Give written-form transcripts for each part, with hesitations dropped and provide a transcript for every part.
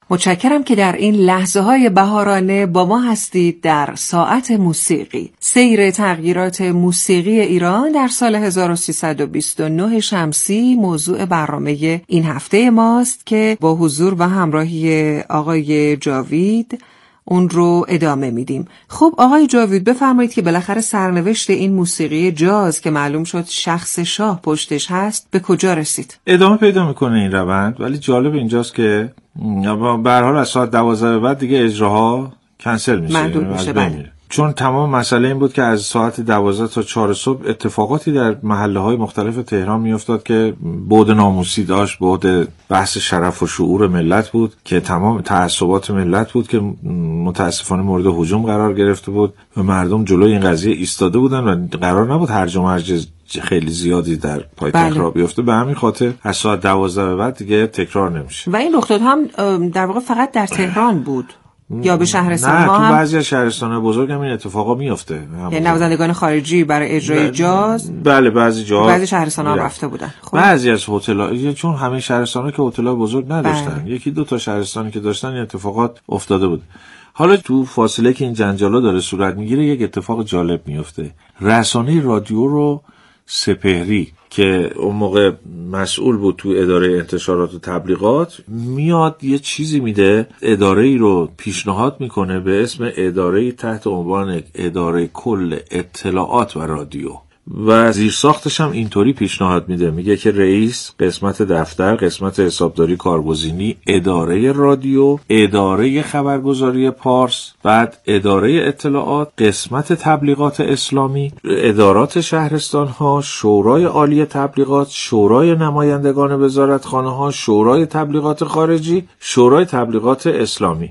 متشکرم که در این لحظه های بهارانه با ما هستید در ساعت موسیقی. سیر تغییرات موسیقی ایران در سال 1329 شمسی موضوع برنامه این هفته ماست که با حضور و همراهی آقای جاوید اون رو ادامه میدیم. خب آقای جاوید بفرمایید که بالاخره سرنوشت این موسیقی جاز که معلوم شد شخص شاه پشتش هست به کجا رسید؟ ادامه پیدا میکنه این روند، ولی جالب اینجاست که به هر حال از ساعت 12 به بعد دیگه اجراها کنسل میشه، محدود میشه. بله. چون تمام مسئله این بود که از ساعت 12 تا 4 صبح اتفاقاتی در محله‌های مختلف تهران میافتاد که بعد ناموسی داشت، بعد بحث شرف و شعور ملت بود که تمام تعصبات ملت بود که متاسفانه مورد هجوم قرار گرفته بود و مردم جلوی این قضیه ایستاده بودن و قرار نبود هرج و مرج خیلی زیادی در پایتخت را بیفته. به همین خاطر از ساعت 12 به بعد دیگه تکرار نمیشه. و این رخ داد هم در واقع فقط در تهران بود یا به شهرستان ها هم؟ تو بعضی از شهرستان‌های بزرگ هم این اتفاقا میفته. یعنی نوازندگان خارجی برای اجرای جاز؟ بله بعضی شهرستان‌ها هم رفته بودن. خب. بعضی از هتل‌ها، چون همه شهرستان‌ها که هتل‌های بزرگ نداشتن، یکی دو تا شهرستانی که داشتن این اتفاقات افتاده بود. حالا تو فاصله که این جنجالا داره صورت میگیره یک اتفاق جالب میفته. رسانه رادیو رو سپهری که اون موقع مسئول بود تو اداره انتشارات و تبلیغات میاد یه چیزی میده، اداره‌ای رو پیشنهاد میکنه به اسم اداره تحت عنوان اداره کل اطلاعات و رادیو و زیرساختش هم اینطوری پیشنهاد میده، میگه که رئیس، قسمت دفتر، قسمت حسابداری کارگزینی، اداره رادیو، اداره خبرگزاری پارس، بعد اداره اطلاعات، قسمت تبلیغات اسلامی، ادارات شهرستان ها، شورای عالی تبلیغات، شورای نمایندگان وزارتخانه ها، شورای تبلیغات خارجی، شورای تبلیغات اسلامی.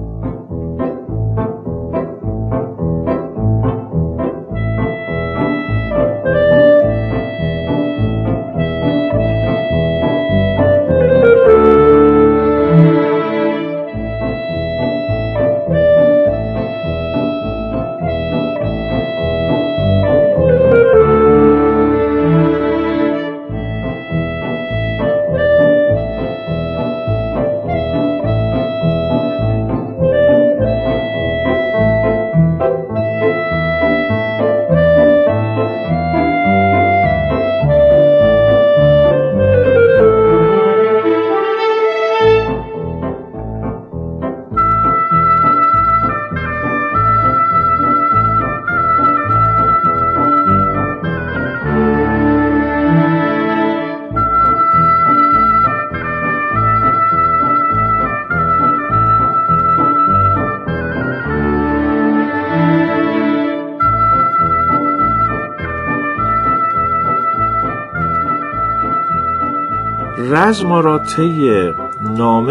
رزم را طی نامه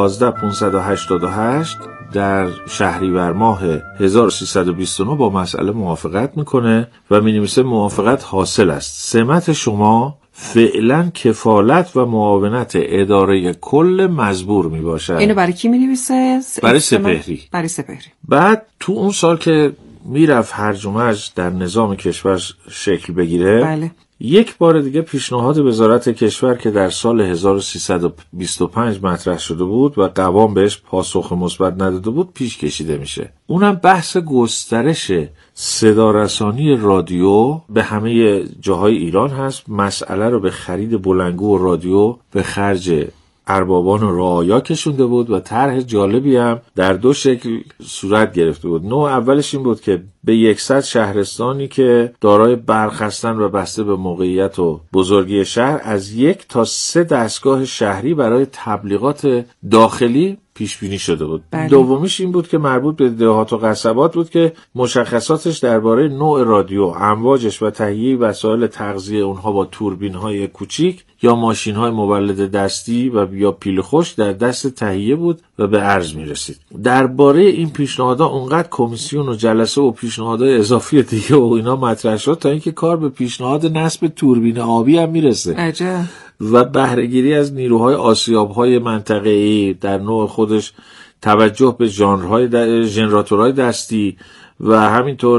11588 در شهریور ماه 1329 با مسئله موافقت میکنه و مینویسه موافقت حاصل است. سمت شما فعلا کفالت و معاونت اداره کل مزبور میباشد. اینو برای کی مینویسه؟ برای سپهری. بعد تو اون سال که میرفت هرج و مرج در نظام کشور شکل بگیره، بله. یک بار دیگه پیشنهاد وزارت کشور که در سال 1325 مطرح شده بود و قوام بهش پاسخ مثبت نداده بود پیش کشیده میشه. اونم بحث گسترش صدارسانی رادیو به همه جاهای ایران هست. مسئله رو به خرید بلندگو و رادیو به خرج اربابان و رعایا کشونده بود و طرح جالبی هم در دو شکل صورت گرفته بود. نوع اولش این بود که به 100 شهرستانی که دارای برق هستن و بسته به موقعیت و بزرگی شهر از 1 تا 3 دستگاه شهری برای تبلیغات داخلی پیش بینی شده بود. بله. دومیش این بود که مربوط به دهات و قصبات بود که مشخصاتش درباره نوع رادیو، امواجش و تهیه وسایل تغذیه اونها با توربین‌های کوچیک یا ماشین‌های مولد دستی و یا پیل خوش در دست تهیه بود و به عرض می‌رسید. درباره این پیشنهادها اونقدر کمیسیون و جلسه و پیشنهادهای اضافی دیگه و اینا مطرح شد تا اینکه کار به پیشنهاد نصب توربین آبی هم میرسه. عجب. و بهره‌گیری از نیروهای آسیاب‌های منطقه‌ای در نوع خودش، توجه به ژنراتورهای دستی و همینطور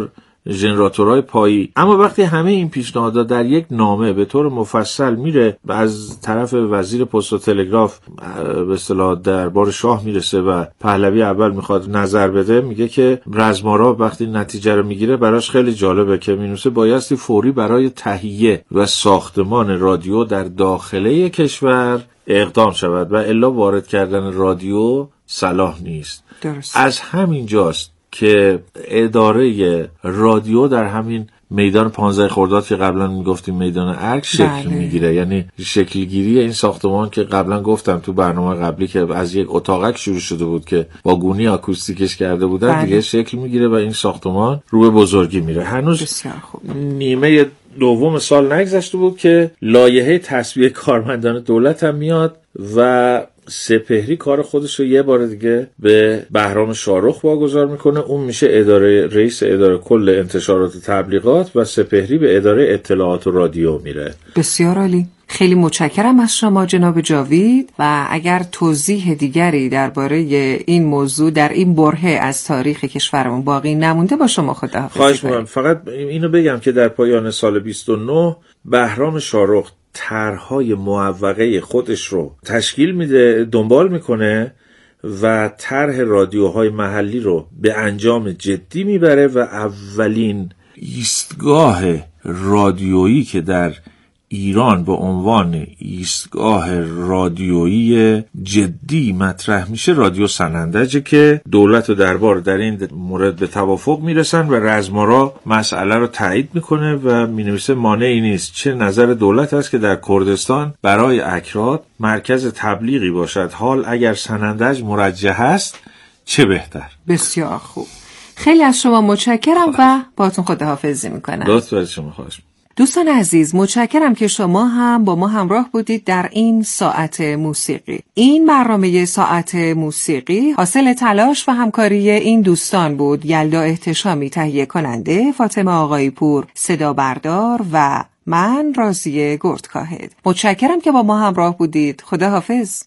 ژنراتورهای پایی. اما وقتی همه این پیشنهادات در یک نامه به طور مفصل میره و از طرف وزیر پست و تلگراف به اصطلاح دربار شاه میرسه و پهلوی اول میخواد نظر بده، میگه که رزمارا وقتی نتیجه رو میگیره براش خیلی جالبه که مینوسه بایستی فوری برای تهیه و ساختمان رادیو در داخله کشور اقدام شود و الا وارد کردن رادیو صلاح نیست. درست. از همین جاست که اداره رادیو در همین میدان 15 خرداد که قبلا میگفتیم میدان ارگ شکل میگیره. یعنی شکلگیری این ساختمان که قبلا گفتم تو برنامه قبلی که از یک اتاقک شروع شده بود که با گونی آکوستیکش کرده بودن دیگه شکل میگیره و این ساختمان رو به بزرگی میره. هنوز نیمه دوم سال نگذشته بود که لایحه تسویه کارمندان دولت هم میاد و سپهری کار خودش رو یه بار دیگه به بهرام شاهرخ واگذار میکنه. اون میشه رئیس اداره کل انتشارات و تبلیغات و سپهری به اداره اطلاعات و رادیو میره. بسیار عالی. خیلی متشکرم از شما جناب جاوید و اگر توضیح دیگری درباره این موضوع در این برهه از تاریخ کشورمون باقی نمونده با شما خداحافظی. خواهش می‌کنم. فقط اینو بگم که در پایان سال 29 بهرام شاهرخ طرح‌های معوقه خودش رو تشکیل میده، دنبال میکنه و طرح رادیوهای محلی رو به انجام جدی میبره و اولین ایستگاه رادیویی که در ایران به عنوان ایستگاه رادیویی جدی مطرح میشه رادیو سنندجه که دولت و دربار در این مورد به توافق میرسن و رزمارا مسئله رو تایید میکنه و مینویسه مانعی نیست، چه نظر دولت است که در کردستان برای اکراد مرکز تبلیغی باشد، حال اگر سنندج مرجح است چه بهتر. بسیار خوب. خیلی از شما متشکرم و باهاتون خداحافظی میکنم. لطف دارید. شما خواهش. دوستان عزیز، متشکرم که شما هم با ما همراه بودید در این ساعت موسیقی. این برنامه ساعت موسیقی حاصل تلاش و همکاری این دوستان بود: یلدا احتشامی تهیه کننده، فاطمه آقایی پور صدا بردار و من راضیه گردکاهد. متشکرم که با ما همراه بودید. خدا حافظ.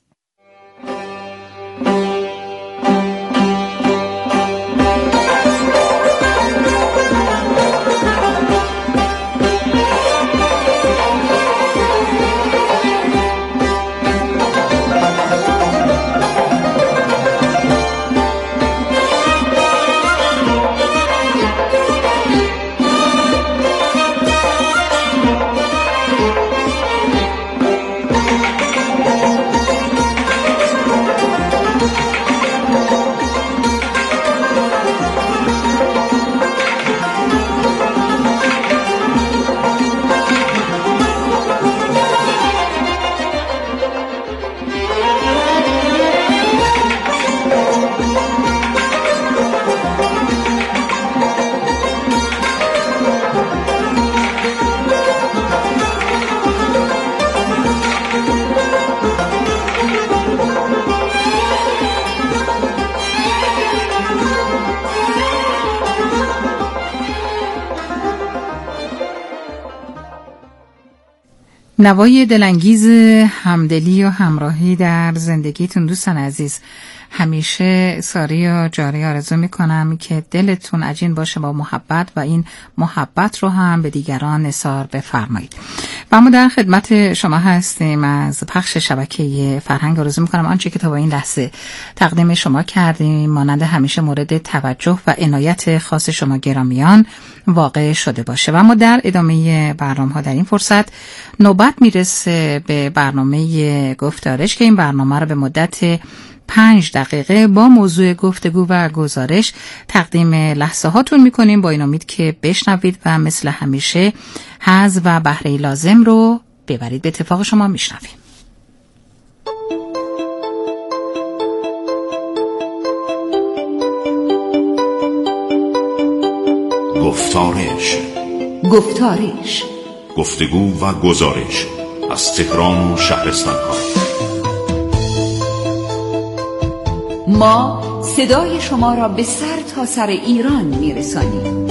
نوای دلانگیز همدلی و همراهی در زندگیتون دوستان عزیز. همیشه ساری و جاری آرزو میکنم که دلتون عجین باشه با محبت و این محبت رو هم به دیگران نثار بفرمایید. و ما در خدمت شما هستیم از پخش شبکه فرهنگ. آرزو میکنم آنچه که تا با این لحظه تقدیم شما کردیم مانند همیشه مورد توجه و عنایت خاص شما گرامیان واقع شده باشه. و ما در ادامه برنامه‌ها در این فرصت نوبت میرسه به برنامه گفتارش که این برنامه رو به مدت 5 دقیقه با موضوع گفتگو و گزارش تقدیم لحظه هاتون میکنیم با این امید که بشنوید و مثل همیشه حظ و بهره لازم رو ببرید. به اتفاق شما میشنویم. گفتارش گفتگو و گزارش از تهران و شهرستان‌ها. ما صدای شما را به سر تا سر ایران میرسانیم.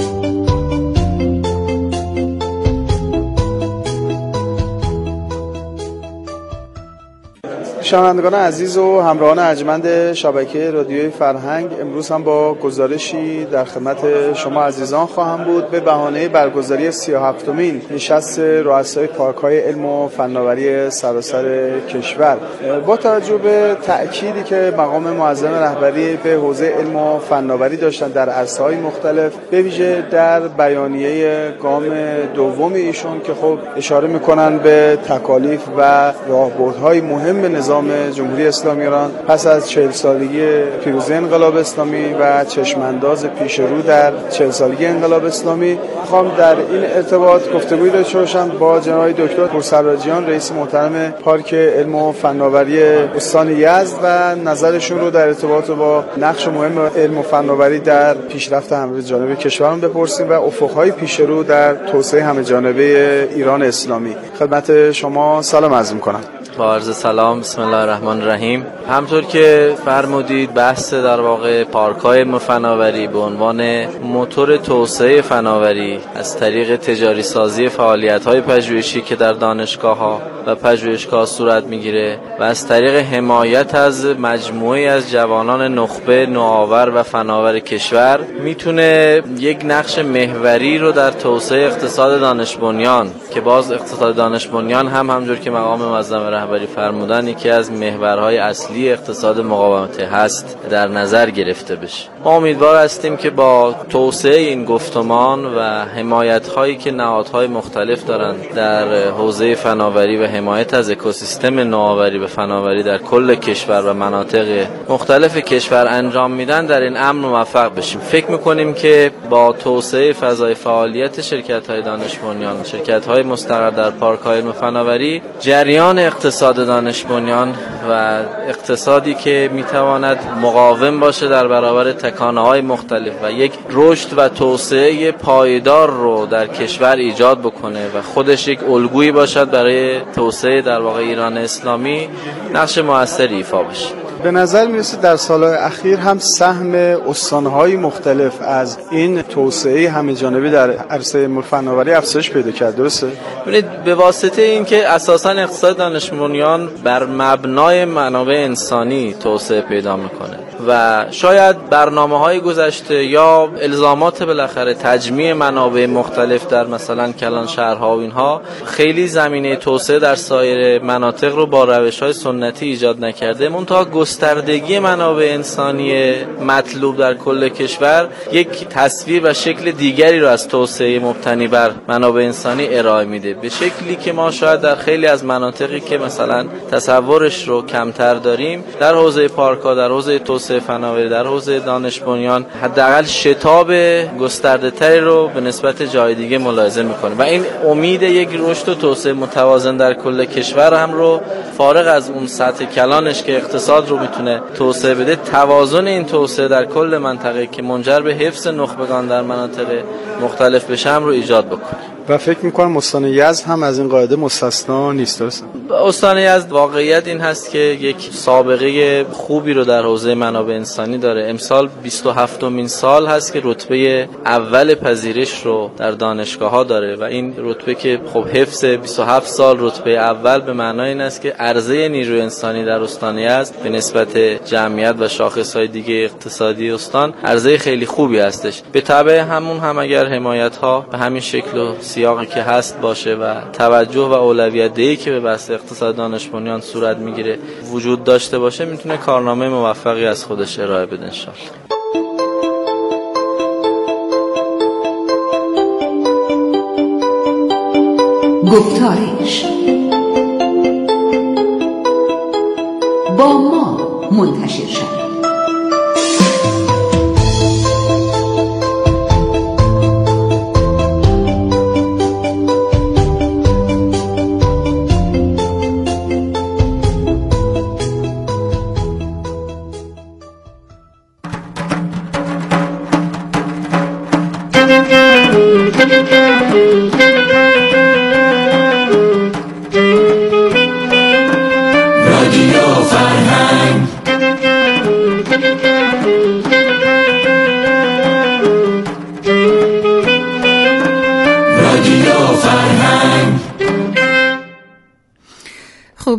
شنوندگان عزیز و همراهان ارجمند شبکه رادیوی فرهنگ، امروز هم با گزارشی در خدمت شما عزیزان خواهم بود به بهانه برگزاری 37مین نشست رؤسای پارک‌های علم و فناوری سراسر کشور. با توجه به تأکیدی که مقام معظم رهبری به حوزه علم و فناوری داشتن در عرصه‌های مختلف، به ویژه در بیانیه گام دوم ایشون که خب اشاره می‌کنن به تکالیف و راهبردهای مهم نظام جمهوری اسلامی ایران پس از 40 سالگی پیروزی انقلاب اسلامی و چشمانداز پیش رو در 40 سالگی انقلاب اسلامی، می‌خوام در این ارتباط گفتگویی داشته باشم با جناب دکتر پورسراجیان، رئیس محترم پارک علم و فناوری استان یزد و نظرشون رو در ارتباط با نقش مهم علم و فناوری در پیشرفت همه‌جانبه کشورمون بپرسیم و افق‌های پیش رو در توسعه همه‌جانبه ایران اسلامی. خدمت شما سلام عرض می‌کنم. با عرض سلام، بسم الله الرحمن الرحیم. همطور که فرمودید، بحث در واقع پارک‌های علم و فناوری به عنوان موتور توسعه فناوری از طریق تجاری سازی فعالیت‌های پژوهشی که در دانشگاه‌ها و پژوهشگاه صورت می‌گیره و از طریق حمایت از مجموعه‌ای از جوانان نخبه، نوآور و فناور کشور میتونه یک نقش محوری رو در توسعه اقتصاد دانش بنیان، که باز اقتصاد دانش بنیان هم همونجور که مقام معظم رهبری فرمودن یکی از محورهای اصلی اقتصاد مقاومت هست، در نظر گرفته بشه. ما امیدوار هستیم که با توسعه این گفتمان و حمایت‌هایی که نهادهای مختلف دارن در حوزه فناوری و حمایت از اکوسیستم نوآوری و فناوری در کل کشور و مناطق مختلف کشور انجام میدن، در این امر موفق بشیم. فکر می‌کنیم که با توسعه فضای فعالیت شرکت‌های دانش بنیان، شرکت‌های مستقر در پارک‌های علم و فناوری، جریان اقتصاد دانش بنیان و اقتصادی که میتواند مقاوم باشه در برابر تکانه‌های مختلف و یک رشد و توسعه پایدار رو در کشور ایجاد بکنه و خودش یک الگویی باشد برای توسعه در واقع ایران اسلامی، نقش موثری ایفا بشه. به نظر میرسه در سالهای اخیر هم سهم استان‌های مختلف از این توسعه همه‌جانبه در عرصه فناوری افزایش پیدا کرد، درسته؟ ببینید، به واسطه اینکه اساساً اقتصاد دانش بنیان بر مبنای منابع انسانی توسعه پیدا میکنه و شاید برنامه‌های گذشته یا الزامات بالاخره تجمیع منابع مختلف در مثلا کلان شهرها و اینها خیلی زمینه توسعه در سایر مناطق رو با روش‌های سنتی ایجاد نکرده. منتها گستردگی منابع انسانی مطلوب در کل کشور یک تصویر و شکل دیگری رو از توسعه مبتنی بر منابع انسانی ارائه میده، به شکلی که ما شاید در خیلی از مناطقی که مثلا تصورش رو کمتر داریم در حوزه پارک‌ها، در حوزه توسعه فناوری، در حوزه دانش بنیان حداقل شتاب گسترده‌تری رو به نسبت جای دیگه ملاحظه می‌کنیم و این امید یک رشد و توسعه متوازن در کل کشور هم رو فارغ از اون سطح کلانش که اقتصاد رو میتونه توسعه بده، توازن این توسعه در کل منطقه که منجر به حفظ نخبگان در مناطق مختلف بشه هم رو ایجاد بکنه. و فکر میکنم استان یزد هم از این قاعده مستثنا نیست، درسته؟ استان یزد واقعیت این هست که یک سابقه خوبی رو در حوزه منابع انسانی داره. امسال 27مین سال هست که رتبه اول پذیرش رو در دانشگاه‌ها داره و این رتبه که خب حفظ 27 سال رتبه اول به معنای این است که عرضه نیروی انسانی در استان یزد به نسبت جمعیت و شاخص‌های دیگه اقتصادی استان عرضه خیلی خوبی هستش. به تبع همون هم اگر حمایت‌ها به همین شکل و سیاقی که هست باشه و توجه و اولویت دهی که به بحث اقتصاد دانش بنیان صورت میگیره وجود داشته باشه، میتونه کارنامه موفقی از خودش ارائه بده انشاءالله. گفتارش با ما منتشر شد.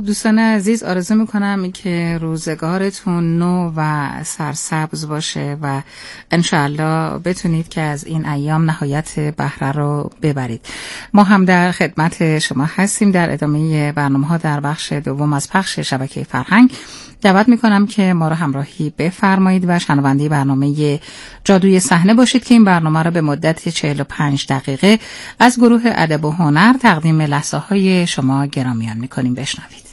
دوستان عزیز، آرزو میکنم که روزگارتون نو و سرسبز باشه و انشاءالله بتونید که از این ایام نهایت بهره رو ببرید. ما هم در خدمت شما هستیم در ادامه برنامه‌ها در بخش دوم از پخش شبکه فرهنگ. دعوت میکنم که ما رو همراهی بفرمایید و شنونده برنامه جادوی صحنه باشید که این برنامه رو به مدت 45 دقیقه از گروه ادب و هنر تقدیم لحظه‌های شما گرامیان میکنیم. بشنوید.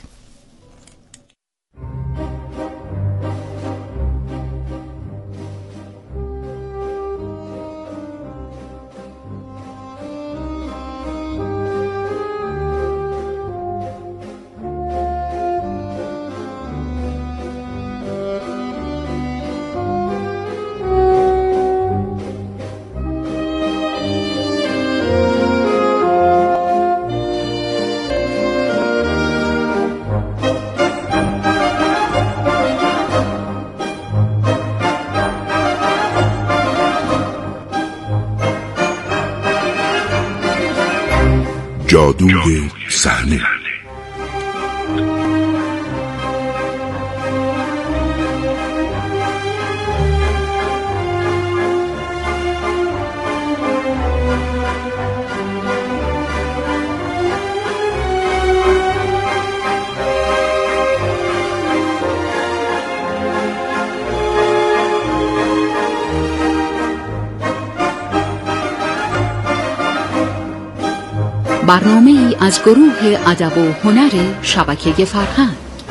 جادوی صحنه. برنامه ای از گروه ادب و هنر شبکه فرهنگ.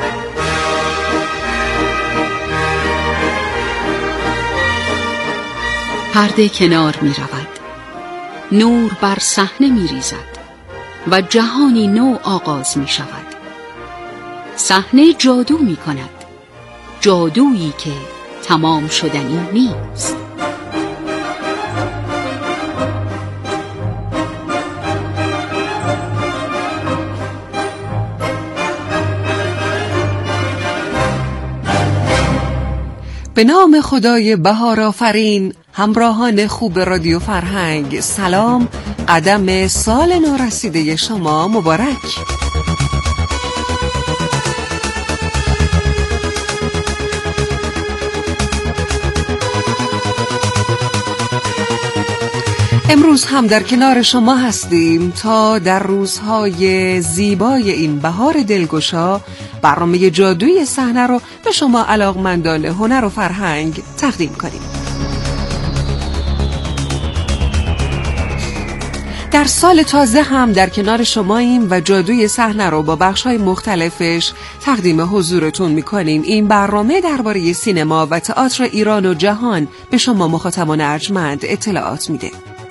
پرده کنار می رود، نور بر صحنه می ریزد و جهانی نو آغاز می شود. صحنه جادو می کند، جادویی که تمام شدنی نیست. به نام خدای بهار آفرین، همراهان خوب رادیو فرهنگ، سلام. قدم سال نورسیده شما مبارک. امروز هم در کنار شما هستیم تا در روزهای زیبای این بهار دلگشا برنامه جادوی صحنه رو به شما علاقمندان هنر و فرهنگ تقدیم کنیم. در سال تازه هم در کنار شماییم و جادوی صحنه رو با بخش‌های مختلفش تقدیم حضورتون می‌کنیم. این برنامه درباره سینما و تئاتر ایران و جهان به شما مخاطبان ارجمند اطلاعات میده.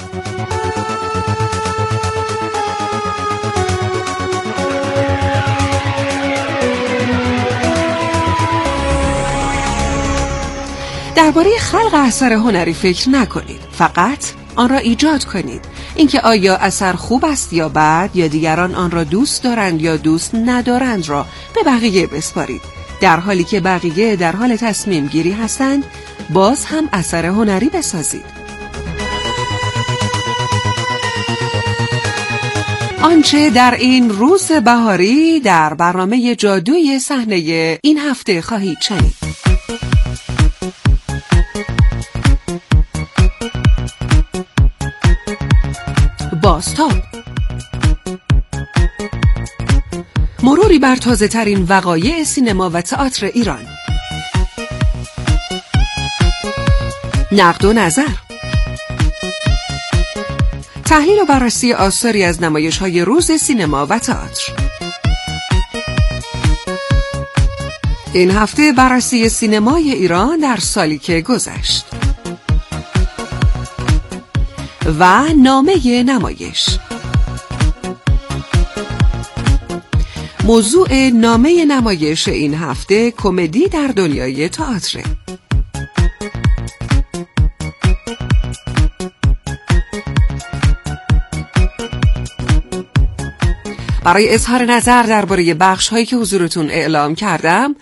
درباره خلق اثر هنری فکر نکنید، فقط آن را ایجاد کنید. اینکه آیا اثر خوب است یا بد، یا دیگران آن را دوست دارند یا دوست ندارند را به بقیه بسپارید. در حالی که بقیه در حال تصمیم گیری هستند، باز هم اثر هنری بسازید. آنچه در این روز بهاری در برنامه جادوی صحنه این هفته خواهید شنید. بازتاب، مروری بر تازه ترین وقایع سینما و تئاتر ایران. نقد و نظر، تحلیل و بررسی آثاری از نمایش‌های روز سینما و تئاتر. این هفته بررسی سینمای ایران در سالی که گذشت و نامه نمایش. موضوع نامه نمایش این هفته کمدی در دنیای تئاتر. برای اظهار نظر درباره بخش‌هایی که حضورتون اعلام کردم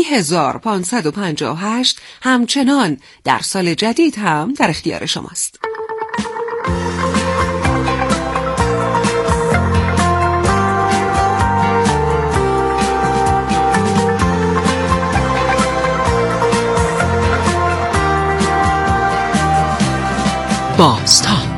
30558 همچنان در سال جدید هم در اختیار شماست. بازتاب.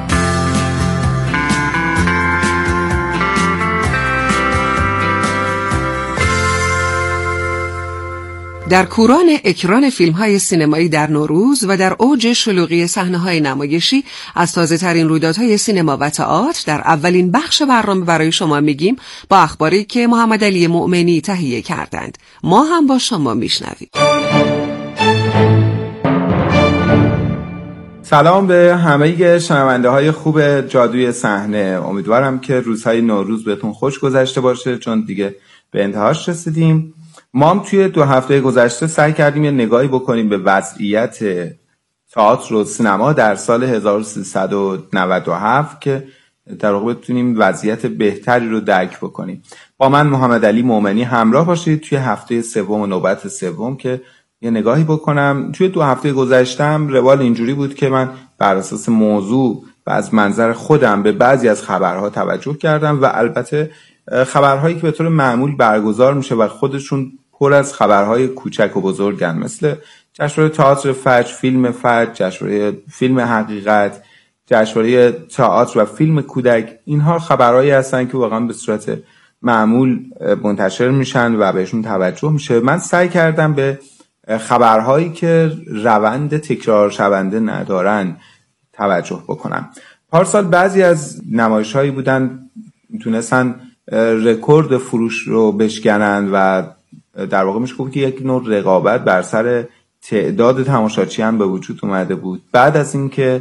در کوران اکران فیلم‌های سینمایی در نوروز و در اوج شلوغی صحنه‌های نمایشی از تازه‌ترین رویدادهای سینما و تئاتر در اولین بخش برنامه برای شما میگیم با اخباری که محمد علی مؤمنی تهیه کردند. ما هم با شما میشنویم. سلام به همه شنونده‌های خوب جادوی صحنه. امیدوارم که روزهای نوروز بهتون خوش گذشته باشه، چون دیگه به انتهاش رسیدیم. ما هم توی 2 هفته گذشته سعی کردیم یه نگاهی بکنیم به وضعیت تئاتر و سینما در سال 1397 که در واقع بتونیم وضعیت بهتری رو درک بکنیم. با من محمد علی مؤمنی همراه باشید توی هفته سوم و نوبت سوم که یه نگاهی بکنم. توی 2 هفته گذشتم روال اینجوری بود که من بر اساس موضوع و از منظر خودم به بعضی از خبرها توجه کردم و البته خبرهایی که به طور معمول برگزار میشه و خودشون پر از خبرهای کوچک و بزرگن، مثل جشنواره تئاتر فجر، فیلم فجر، جشنواره فیلم حقیقت، جشنواره تئاتر و فیلم کودک. اینها خبرهایی هستن که واقعا به صورت معمول منتشر میشن و بهشون توجه میشه. من سعی کردم به خبرهایی که روند تکرار شونده ندارن توجه بکنم. پارسال بعضی از نمایش‌هایی بودن میتونستن رکورد فروش رو بشکنن و در واقع میشه گفت که یک نوع رقابت بر سر تعداد تماشاچی هم به وجود اومده بود. بعد از اینکه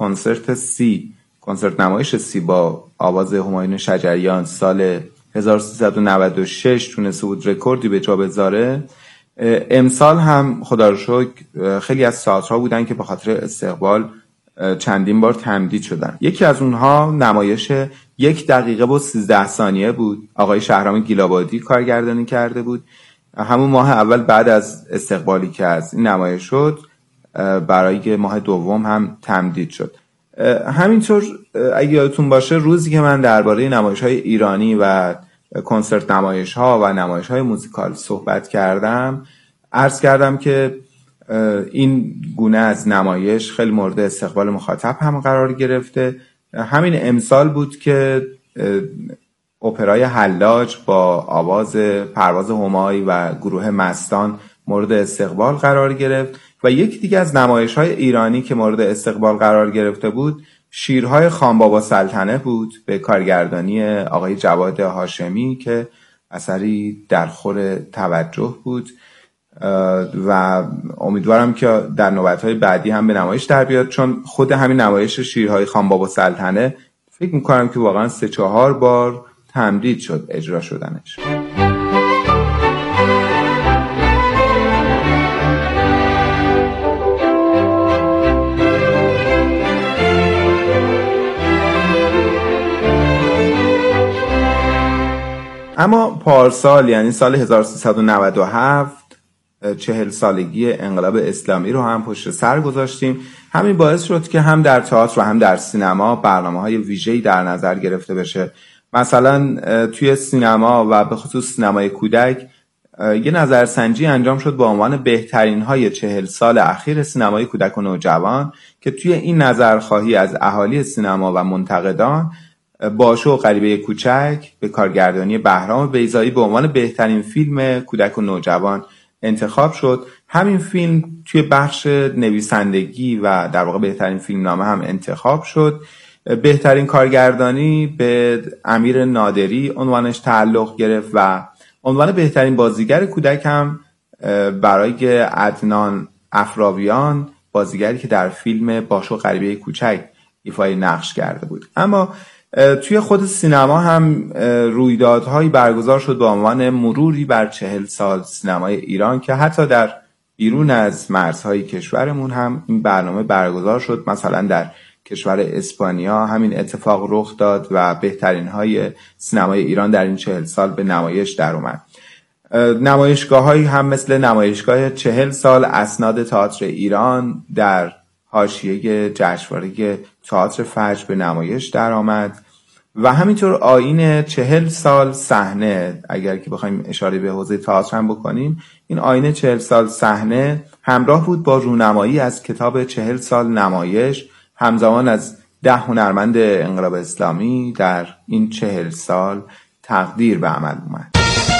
کنسرت نمایش سی با آواز همایون شجریان سال 1396 تونسته بود رکوردی به جا بذاره، امسال هم خدا رو شکر خیلی از تئاترها بودن که به خاطر استقبال چندین بار تمدید شدن. یکی از اونها نمایش 1 دقیقه و 13 ثانیه بود. آقای شهرام گیلابادی کارگردانی کرده بود. همون ماه اول بعد از استقبالی که از این نمایش شد برای ماه دوم هم تمدید شد. همینطور اگه یادتون باشه روزی که من درباره نمایش‌های ایرانی و کنسرت نمایش‌ها و نمایش‌های موزیکال صحبت کردم، عرض کردم که این گونه از نمایش خیلی مورد استقبال مخاطب هم قرار گرفته. همین امسال بود که اپرای حلاج با آواز پرواز همای و گروه مستان مورد استقبال قرار گرفت و یکی دیگه از نمایش‌های ایرانی که مورد استقبال قرار گرفته بود شیرهای خانبابا سلطنه بود به کارگردانی آقای جواد هاشمی که اثری در خور توجه بود و امیدوارم که در نوبت‌های بعدی هم به نمایش در بیاد، چون خود همین نمایش شیرهای خانبابا سلطنه فکر می‌کنم که واقعا 3-4 بار تمدید شد اجرا شدنش. اما پارسال یعنی سال 1397 40 سالگی انقلاب اسلامی رو هم پشت سر گذاشتیم. همین باعث شد که هم در تئاتر و هم در سینما برنامه‌های ویژه‌ای در نظر گرفته بشه. مثلا توی سینما و به خصوص سینمای کودک یه نظرسنجی انجام شد با عنوان بهترین های 40 سال اخیر سینمای کودک و نوجوان که توی این نظرخواهی از اهالی سینما و منتقدان باشو و غریبه کوچک به کارگردانی بهرام بیضایی به عنوان بهترین فیلم کودک و نوجوان انتخاب شد. همین فیلم توی بخش نویسندگی و در واقع بهترین فیلمنامه هم انتخاب شد. بهترین کارگردانی به امیر نادری عنوانش تعلق گرفت و عنوان بهترین بازیگر کودک هم برای عدنان افراویان، بازیگری که در فیلم باشو و غریبه کوچک ایفای نقش کرده بود. اما توی خود سینما هم رویدادهایی برگزار شد با عنوان مروری بر 40 سال سینمای ایران که حتی در بیرون از مرزهای کشورمون هم این برنامه برگزار شد. مثلا در کشور اسپانیا همین اتفاق رخ داد و بهترین های سینمای ایران در این 40 سال به نمایش در اومد. نمایشگاه هایی هم مثل نمایشگاه 40 سال اسناد تئاتر ایران در حاشیه جشنواره تئاتر فجر به نمایش در آمد و همینطور آیین 40 سال صحنه، اگر که بخوایم اشاره به حوزه تئاتر هم بکنیم، این آیین 40 سال صحنه همراه بود با رونمایی از کتاب 40 سال نمایش همزمان از 10 هنرمند انقلاب اسلامی در این 40 سال تقدیر به عمل اومد.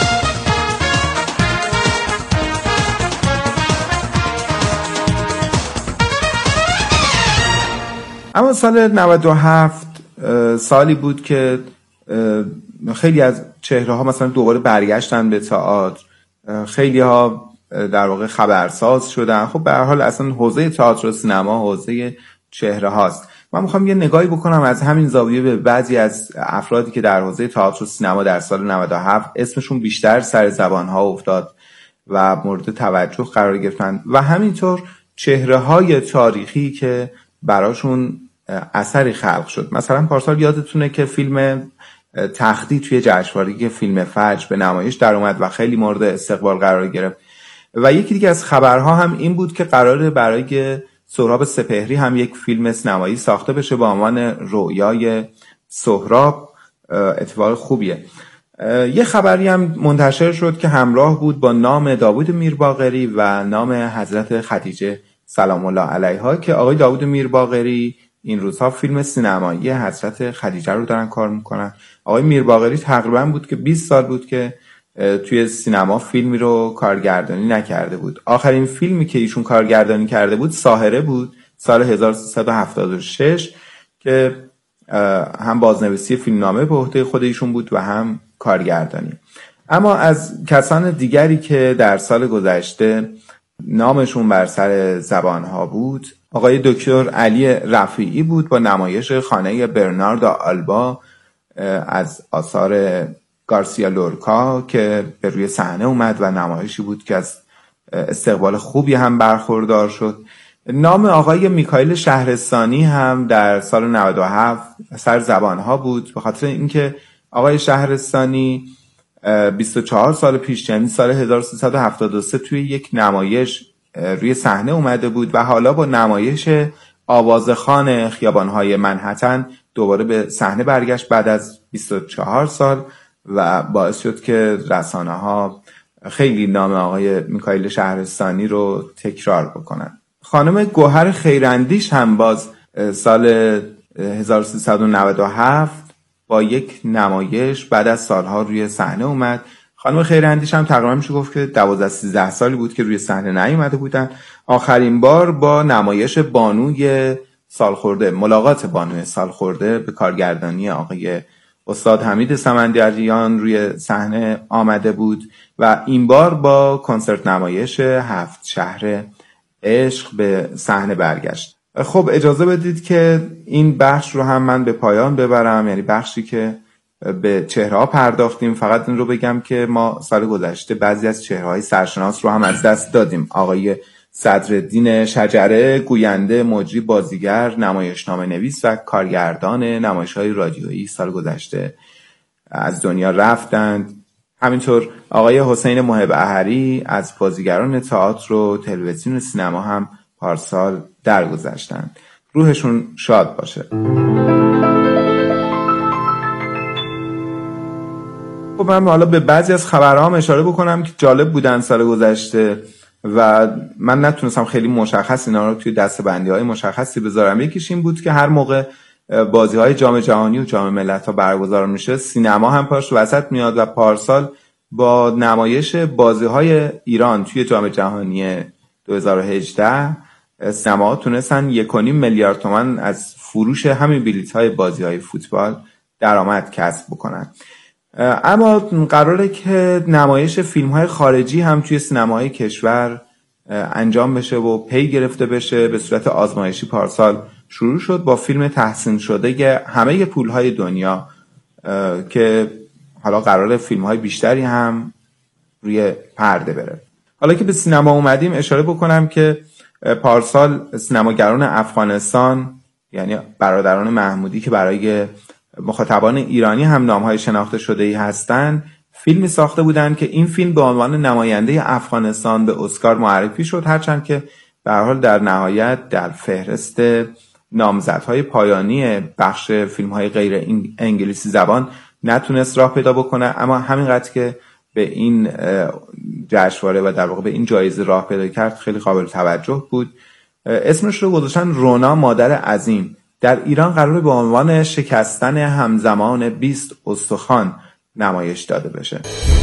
اما سال 97 سالی بود که خیلی از چهره ها مثلا دوباره برگشتن به تئاتر، خیلی ها در واقع خبرساز شدن. خب به هر حال اصلا حوزه تئاتر و سینما حوزه چهره هاست. من میخوام یه نگاهی بکنم از همین زاویه به بعضی از افرادی که در حوزه تئاتر و سینما در سال 97 اسمشون بیشتر سر زبان ها افتاد و مورد توجه قرار گرفتن و همینطور چهره های تاریخی که براشون اثری خلق شد. مثلا پارسال یادتونه که فیلم تختی توی جشنواره فیلم فجر به نمایش در اومد و خیلی مورد استقبال قرار گرفت. و یکی دیگه از خبرها هم این بود که قراره برای سهراب سپهری هم یک فیلم سینمایی ساخته بشه با عنوان رویای سهراب. اتفاق خوبیه. یه خبری هم منتشر شد که همراه بود با نام داوود میرباقری و نام حضرت خدیجه سلام الله علیها که آقای داوود میرباقری این روزها فیلم سینمایی حضرت خدیجه رو دارن کار میکنن. آقای میرباقری تقریبا بود که 20 سال بود که توی سینما فیلمی رو کارگردانی نکرده بود. آخرین فیلمی که ایشون کارگردانی کرده بود ساحره بود سال 1376 که هم بازنویسی فیلمنامه به عهده خود ایشون بود و هم کارگردانی. اما از کسان دیگری که در سال گذشته نامشون بر سر زبانها بود آقای دکتر علی رفیعی بود با نمایش خانه برنارد آلبا از آثار گارسیا لورکا که به روی صحنه اومد و نمایشی بود که از استقبال خوبی هم برخوردار شد. نام آقای میکائیل شهرستانی هم در سال 97 سر زبانها بود به خاطر اینکه آقای شهرستانی 24 سال پیش یعنی سال 1373 توی یک نمایش روی صحنه اومده بود و حالا با نمایش آوازخوان خیابان‌های منهتن دوباره به صحنه برگشت بعد از 24 سال و باعث شد که رسانه‌ها خیلی نام آقای میکائیل شهرستانی رو تکرار بکنن. خانم گوهر خیراندیش هم باز سال 1397 با یک نمایش بعد از سالها روی صحنه اومد. خانم خیراندیش هم تقریبا میشه گفت که 12-13 سالی بود که روی صحنه نیومده بودن. آخرین بار با نمایش بانوی سالخورده، ملاقات بانوی سالخورده به کارگردانی آقای استاد حمید سمندریان روی صحنه آمده بود و این بار با کنسرت نمایش 7 شهر عشق به صحنه برگشت. خب اجازه بدید که این بخش رو هم من به پایان ببرم، یعنی بخشی که به چهره‌ها پرداختیم. فقط این رو بگم که ما سال گذشته بعضی از چهره‌های سرشناس رو هم از دست دادیم. آقای صدرالدین شجره، گوینده، مجری، بازیگر، نمایشنامه نویس و کارگردان نمایش‌های رادیویی سال گذشته از دنیا رفتند. همینطور آقای حسین محب احری از بازیگران تئاتر و تلویزیون و سینما هم پارسال درگذشتند. روحشون شاد باشه. خب من حالا به بعضی از خبرها اشاره بکنم که جالب بودن سال گذشته و من نتونستم خیلی مشخص اینا رو توی دسته‌بندی‌های مشخصی بذارم. یکیش این بود که هر موقع بازی‌های جام جهانی و جام ملت‌ها برگزار میشه سینما هم پاش وسط میاد و پارسال با نمایش بازی‌های ایران توی جام جهانی 2018 سینماها تونستن 1.5 میلیارد تومان از فروش همین بلیط‌های بازی‌های فوتبال درآمد کسب بکنن. اما قراره که نمایش فیلم‌های خارجی هم توی سینماهای کشور انجام بشه و پی گرفته بشه. به صورت آزمایشی پارسال شروع شد با فیلم تحسین شده همه پول‌های دنیا که حالا قراره فیلم‌های بیشتری هم روی پرده بره. حالا که به سینما اومدیم اشاره بکنم که پارسال سینماگران افغانستان یعنی برادران محمودی که برای مخاطبان ایرانی هم نام‌های شناخته شده‌ای هستند فیلمی ساخته بودند که این فیلم به عنوان نماینده افغانستان به اسکار معرفی شد، هرچند که به هر حال در نهایت در فهرست نامزدهای پایانی بخش فیلم‌های غیر انگلیسی زبان نتونست راه پیدا بکنه. اما همینقدر که به این جشنواره و در واقع به این جایزه راه پیدا کرد خیلی قابل توجه بود. اسمش رو گذاشتن رونا مادر عظیم. در ایران قراره به عنوان شکستن همزمان 20 استخوان نمایش داده بشه.